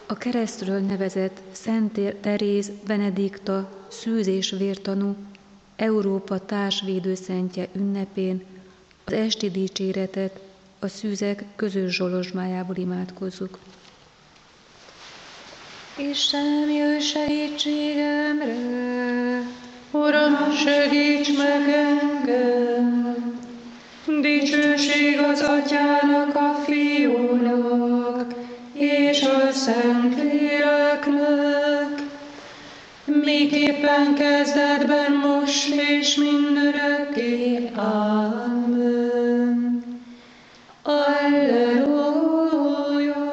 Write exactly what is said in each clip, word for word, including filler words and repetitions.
A keresztről nevezett Szent Teréz Benedikta szűz és vértanú Európa társvédőszentje ünnepén az esti dicséretet a szűzek közös zsolozsmájából imádkozzuk. Istenem, jöjj segítségemre! Uram, segíts meg engem! Dicsőség az Atyának, a Fiúnak, és a Szentléleknek, miképpen kezdetben, most és mindörökké. Amen. Alleluja!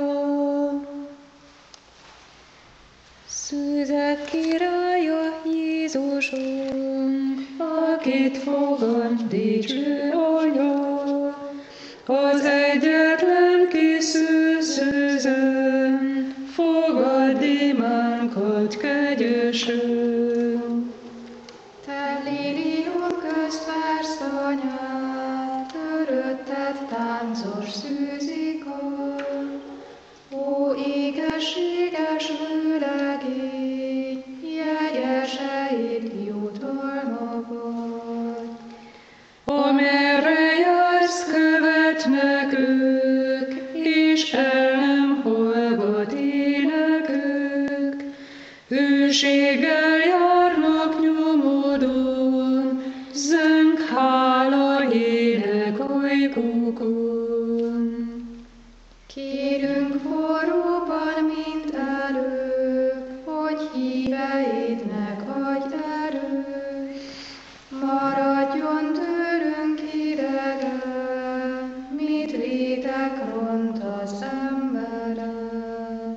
Szűzek királya Jézusunk, akit fogad dicső Anya, az egyetlen kis szűzön, fogad imánkat kegyesen. Te lilium közt vársz anyát, törötted táncos szűzikon. Ó, égességes vőlegény, jegyeseid jutalmakat. Amerre jársz, követnek ők, és el nem hallgat énekük. Hűséggel járnak nyomodon, zeng hála ének ajkukon. Kérünk forróban, mint előbb, hogy híveidnek adj erőt. Maradjon tőlünk idegen, mit létek ront az emberen.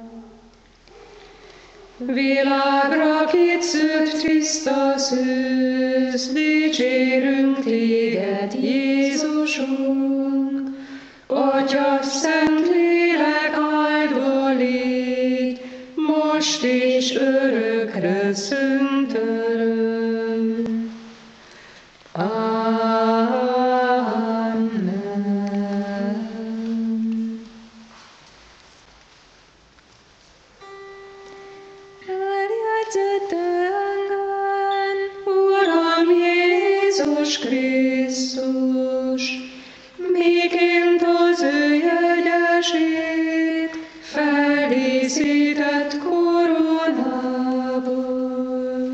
Világra kitszőtt tiszta szűz, dicsérünk téged, Jézusunk. Atya, Szentlélek áldva légy, most és örökre szöntelen. Amen. Eljegyzett engem, Uram Jézus Krisztus, miként az ő jegyesét feldíszített koronából.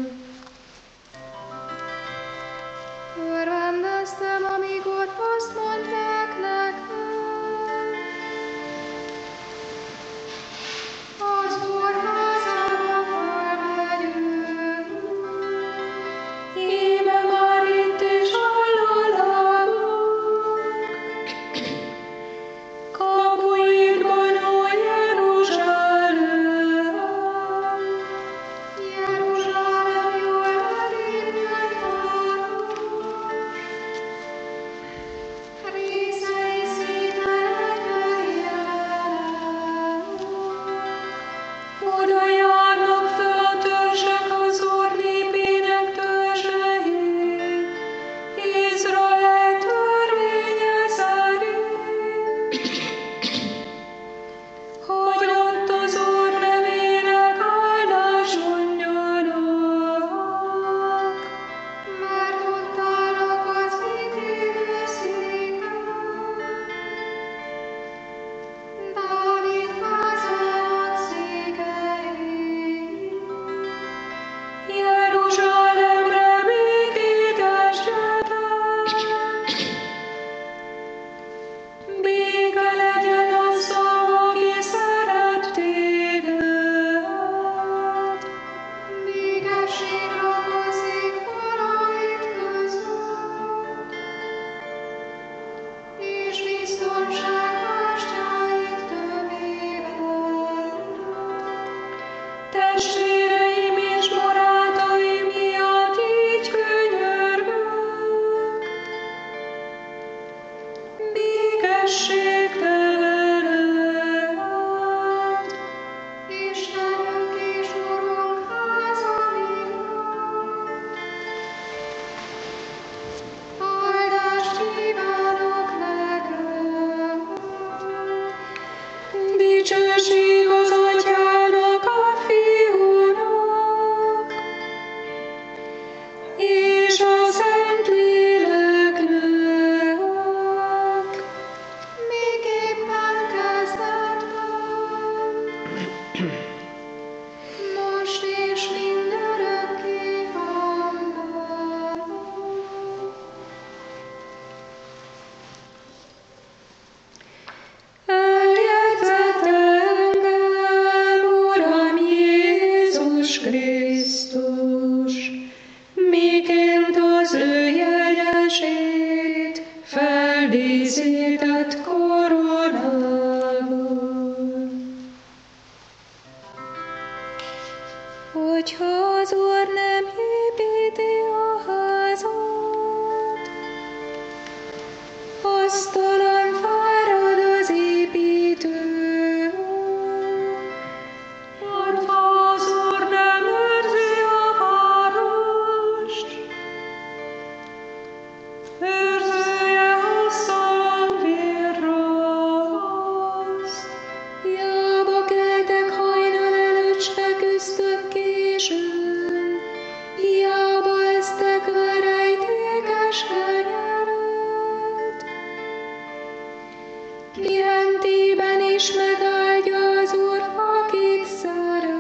pihentében is megáldja az Úr, akit szeret.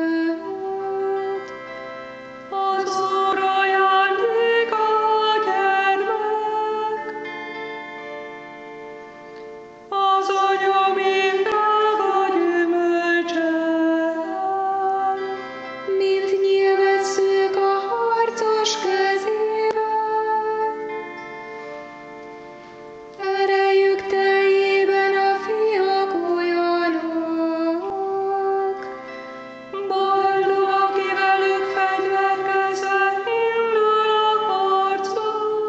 Az Úr ajándéka a gyermek, az anya még drága gyümölcse. Mint nyilvett szők a harcos kezében, erejük teljében a fiak olyanok. Boldog, aki velük fegyverkezve indul a harcba.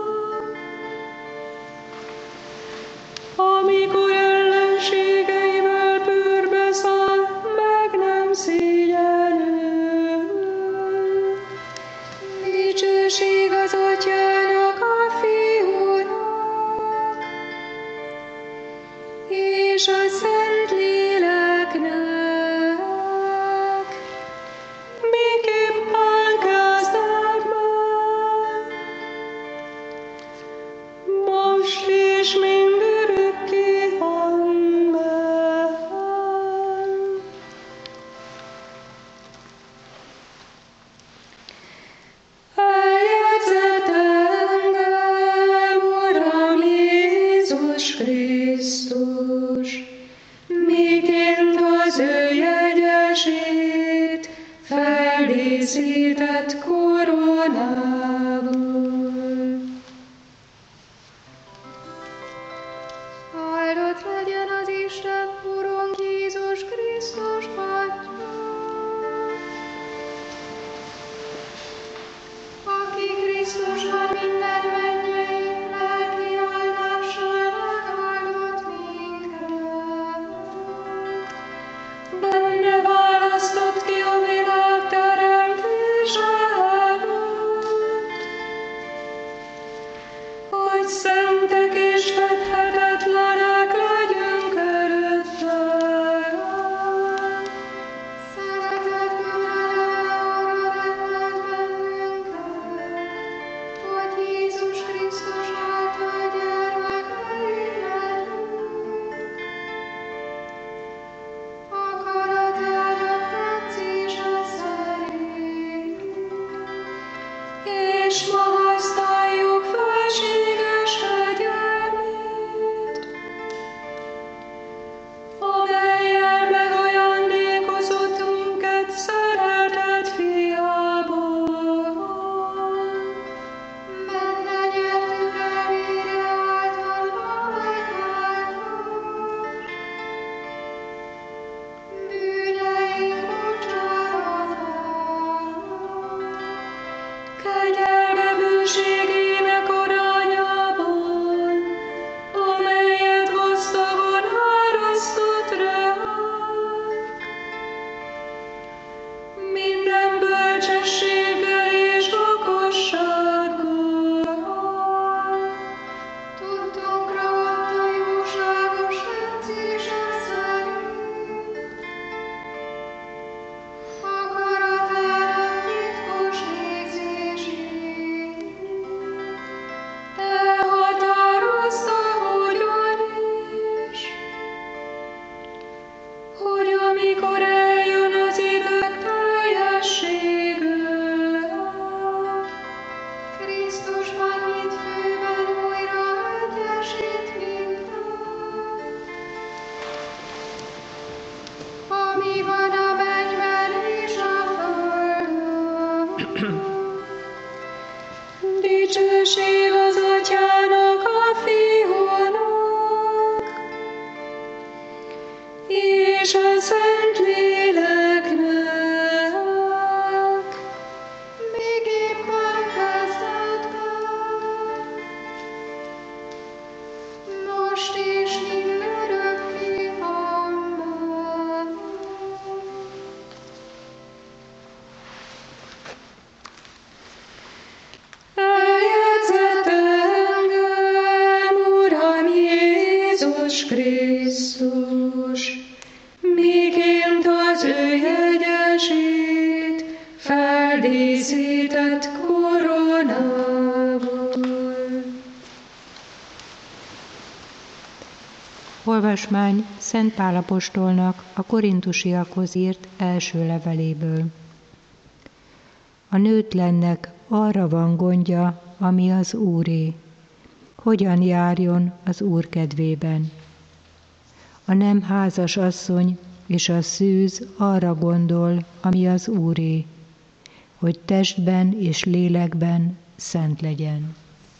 Amikor ellenségeiből bőrbe száll, meg nem szégyenül. Dicsőség az Atyának, a Fiúnak, és a Szentléleknek, Miképpen kezdetben, most és mindörökké. Amen. eljegyzett engem, Uram Jézus Krisztus, miként az ő jegyesét feldíszített koronával. Áldott legyen az Isten, Urunk Jézus Krisztus Atya, aki Krisztusban minden mennyei lelki áldással megáldott minket. Benne választott ki a világ teremtése előtt, hogy szentek és fedhetetlenek legyünk előtte. Szeretett bűneleve arra rendelt bennünket, hogy Jézus Krisztus által gyermekei lettünk. Akaratának tetszése szerint, és magasztaljuk felséges kegyelmét, amellyel megajándékozott minket szeretett fiából. Benne nyertük el vére által a megváltást, bűneink bocsánatát. Kegyelme bőségének arányában, amelyet gazdagon árasztott ránk. Minden bölcsességgel és okossággal. Tudtunkra adta jóságos edzése szerint, akaratának titkos végzését. Elhatározta ugyanis, hogy amikor eljön az idők teljessége, Krisztusban hitfőben újra egyesít minket. Ami van a mennyben és a földön. Dicsőség az Atyának, a Fiúnak, és a Szentléleknek, miképpen kezdetben, most és mindörökké. Amen. Eljegyzett engem, Uram Jézus Krisztus, miként az ő jegyesét feldíszített koronával. Olvasmány Szent Pál apostolnak a korintusiakhoz írt első leveléből. A nőtlennek arra van gondja, ami az Úré, hogyan járjon az Úr kedvében. A nem házas asszony és a szűz arra gondol, ami az Úré, hogy testben és lélekben szent legyen.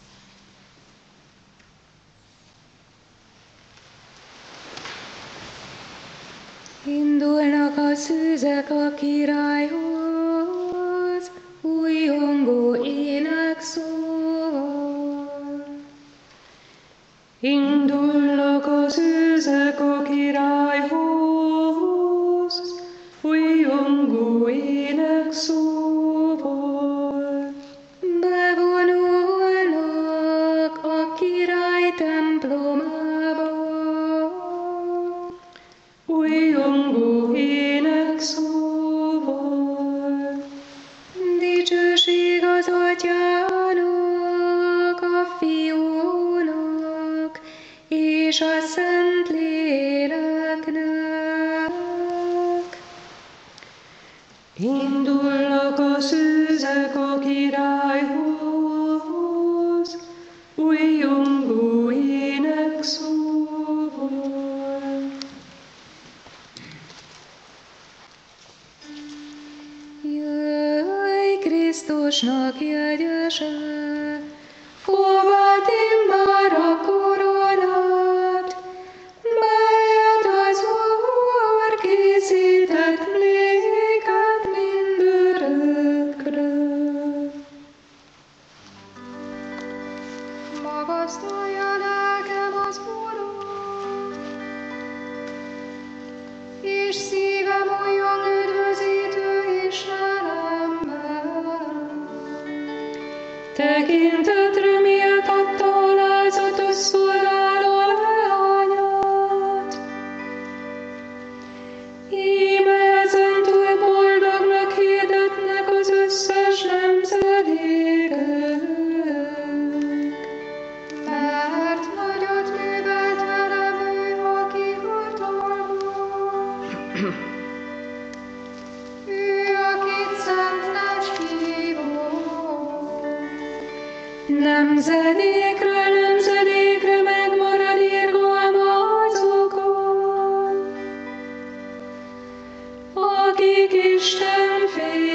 Indulnak a szűzek a királyhoz, újongó énekszól. Indulnak a szűzek a királyhoz, újongó énekszóval. Bevonulnak a király templomába, újongó énekszóval. dicsőség az Atyának, a Fiúnak és a Szentléleknek. Indulnak a szűzek a királyhoz, újongó énekszóval. Jöjj Krisztusnak jegyese, fogadd immár a koronát, melyet az Úr készített néked mindörökre. Magasztalja lelkem az Urat, és szívem újjon üdvözítő Istenemmel. Tekintetre miért adta alázatos szolgáló leányát? Íme ezentúl boldognak hirdetnek az összes nemzedékek. Mert nagyot művelt velem ő, aki hatalmas. Ő, akit szentnek hívott. Nemzedékről nemzedékre megmarad irgalma azokon, akik Isten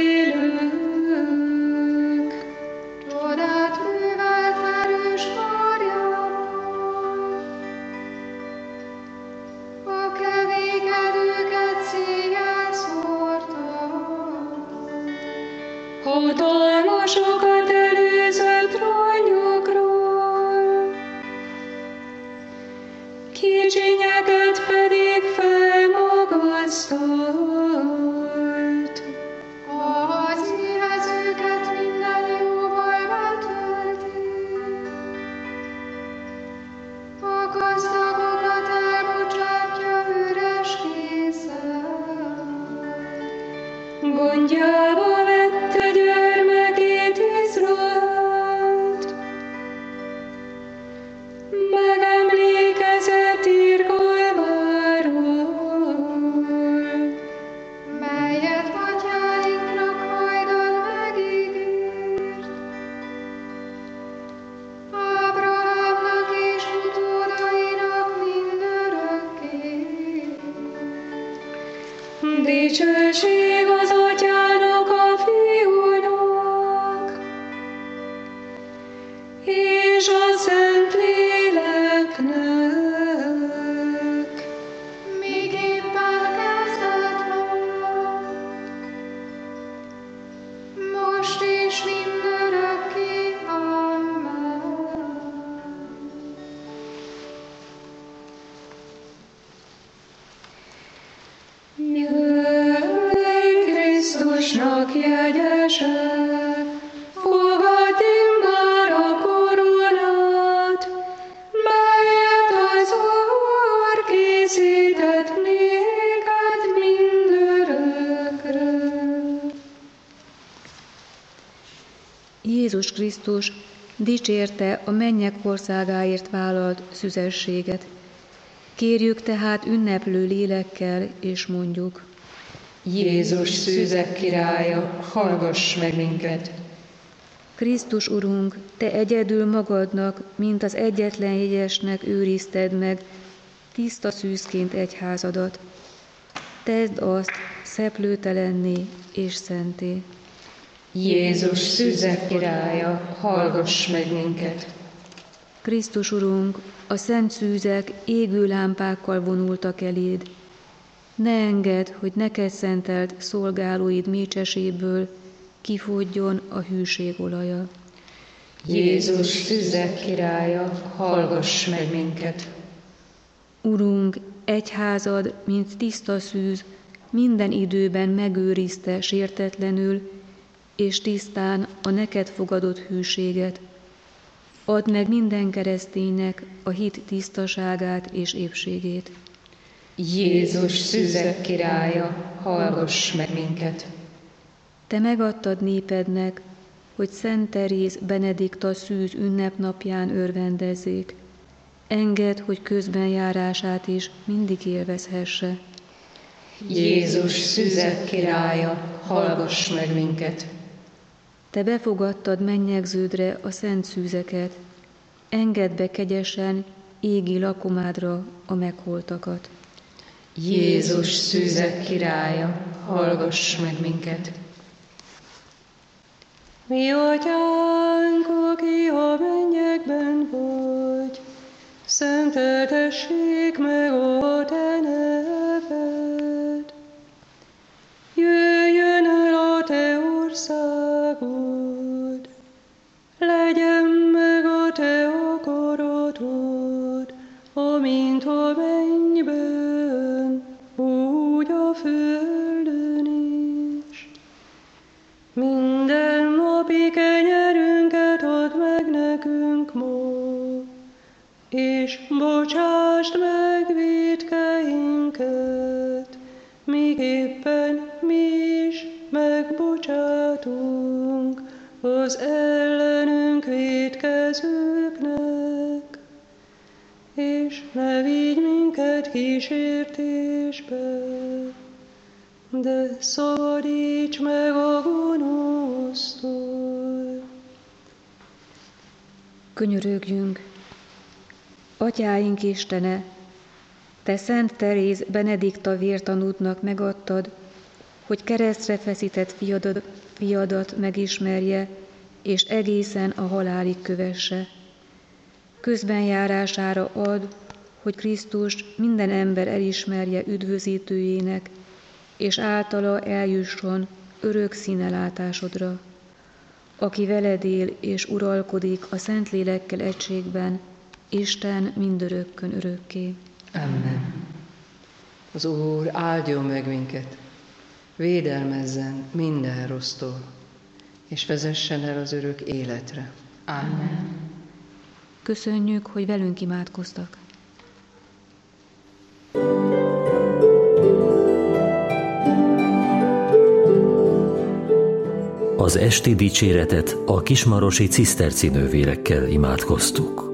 félők. Csodát művelt erős karjával, a kevékedőket széjjel szórta. Hatalmasokat előzött ronyokról, kicsinyeket pedig felmagasztalt. Az éhezőket minden jóval betölti, a gazdagokat elbocsátja üres készen. Gondjába vette gyermekét Izraelt, megemlékezett irgalmáról, melyet atyáinknak hajdan megígért, Ábrahámnak és utódainak mindörökké. dicsőség az Atyának, a Fiúnak, és a Szentléleknek. Míg éppen kezdetlen, most és mindörökké. Amen. Jöjj Krisztusnak jegyese, fogadd immár a koronát, melyet az Úr készített néked mindörökre. Jézus Krisztus dicsérte a mennyek országáért vállalt szüzességet, Kérjük tehát ünneplő lélekkel, és mondjuk: Jézus szűzek királya, hallgass meg minket! Krisztus Urunk, Te egyedül magadnak, mint az egyetlen jegyesnek őrizted meg tiszta szűzként egyházadat. Tedd azt szeplőtelenné és szenté. Jézus szűzek királya, hallgass meg minket! Krisztus Urunk, a szent szűzek égő lámpákkal vonultak eléd. Ne engedd, hogy neked szentelt szolgálóid mécseséből kifogjon a hűség olaja. Jézus szűzek királya, hallgass meg minket! Urunk, egyházad, mint tiszta szűz, minden időben megőrizte sértetlenül, és tisztán a neked fogadott hűséget. Add meg minden kereszténynek a hit tisztaságát és épségét. Jézus szűzek királya, hallgass meg minket! Te megadtad népednek, hogy Szent Teréz Benedikta szűz ünnepnapján örvendezzék. Engedd, hogy közben járását is mindig élvezhesse. Jézus szűzek királya, hallgass meg minket! Te befogadtad mennyegződre a szent szűzeket, engedd be kegyesen égi lakomádra a megholtakat. Jézus szűzek királya, hallgass meg minket! Mi atyánk, aki a mennyekben vagy, szenteltessék meg a te neved. Jöjjön el a te országod, legyen meg a te akaratod, amint a mennyben, úgy a földön is. Minden napi kenyerünket add meg nekünk ma, és bocsásd meg vétkeinket, miképpen mi is megbocsátunk az ellenünk vétkezőknek, és ne vigy minket kísértésbe, de szabadíts meg a gonosztól. Könyörögjünk! Atyáink Istene, Te Szent Teréz Benedikta vértanúdnak megadtad, hogy keresztre feszített fiadat, fiadat megismerje, és egészen a halálig kövesse. Közben járására ad, hogy Krisztus minden ember elismerje üdvözítőjének, és általa eljusson örök színelátásodra, aki veled él és uralkodik a Szentlélekkel egységben, Isten mindörökkön örökké. Amen. Az Úr áldjon meg minket, védelmezzen minden rossztól, és vezessen el az örök életre. Amen. Köszönjük, hogy velünk imádkoztak. Az esti dicséretet a kismarosi ciszterci nővérekkel imádkoztuk.